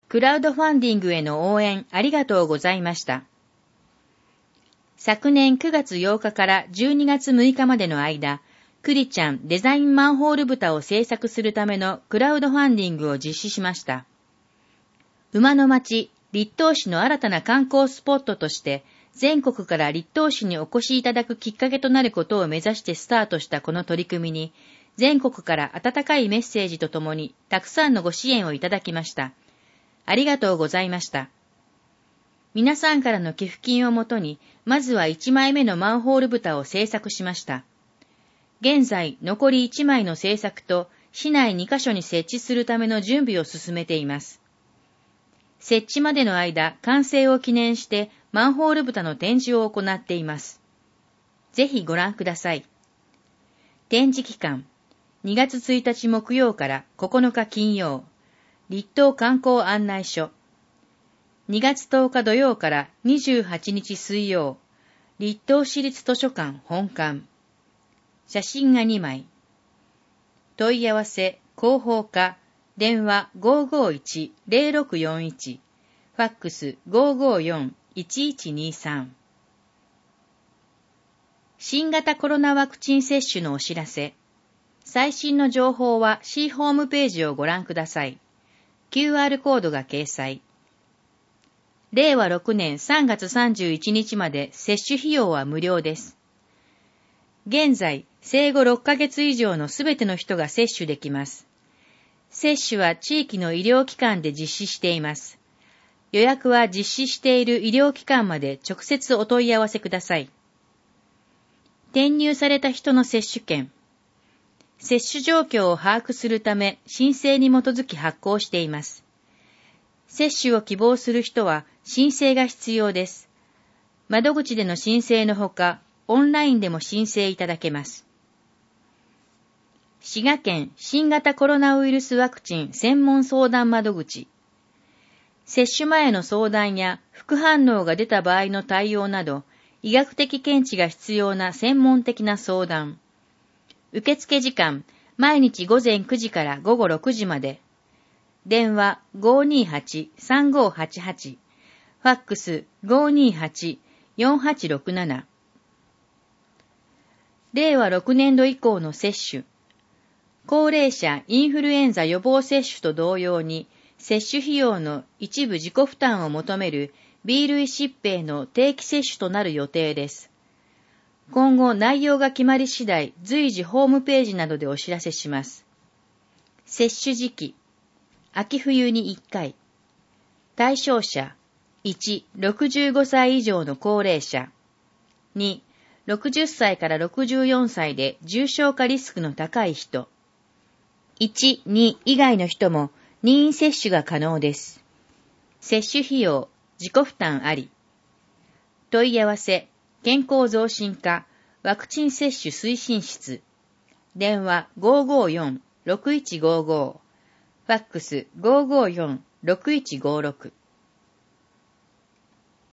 クラウドファンディングへの応援ありがとうございました。昨年9月8日から12月6日までの間、クリちゃんデザインマンホール豚を制作するためのクラウドファンディングを実施しました。馬の町、栗東市の新たな観光スポットとして、全国から栗東市にお越しいただくきっかけとなることを目指してスタートしたこの取り組みに、全国から温かいメッセージとともにたくさんのご支援をいただきました。ありがとうございました。皆さんからの寄付金をもとに、まずは1枚目のマンホール豚を製作しました。現在、残り1枚の製作と、市内2カ所に設置するための準備を進めています。設置までの間、完成を記念してマンホール豚の展示を行っています。ぜひご覧ください。展示期間、2月1日木曜から9日金曜、栗東観光案内所。2月10日土曜から28日水曜、栗東市立図書館本館。写真が2枚。問い合わせ、広報課、電話 551-0641、ファックス 554-1123。新型コロナワクチン接種のお知らせ。最新の情報は C ホームページをご覧ください。QR コードが掲載。令和6年3月31日まで接種費用は無料です。現在、生後6ヶ月以上のすべての人が接種できます。接種は地域の医療機関で実施しています。予約は実施している医療機関まで直接お問い合わせください。転入された人の接種券。接種状況を把握するため申請に基づき発行しています。接種を希望する人は申請が必要です。窓口での申請のほか、オンラインでも申請いただけます。滋賀県新型コロナウイルスワクチン専門相談窓口。接種前の相談や副反応が出た場合の対応など、医学的見地が必要な専門的な相談。受付時間、毎日午前9時から午後6時まで。電話 528-3588。ファックス 528-4867。令和6年度以降の接種。高齢者インフルエンザ予防接種と同様に、接種費用の一部自己負担を求める B 類疾病の定期接種となる予定です。今後内容が決まり次第、随時ホームページなどでお知らせします。接種時期。秋冬に1回。対象者。1、65歳以上の高齢者。2、60歳から64歳で重症化リスクの高い人。1、2以外の人も任意接種が可能です。接種費用、自己負担あり。問い合わせ、健康増進課、ワクチン接種推進室。電話 554-6155。ファックス 554-6156。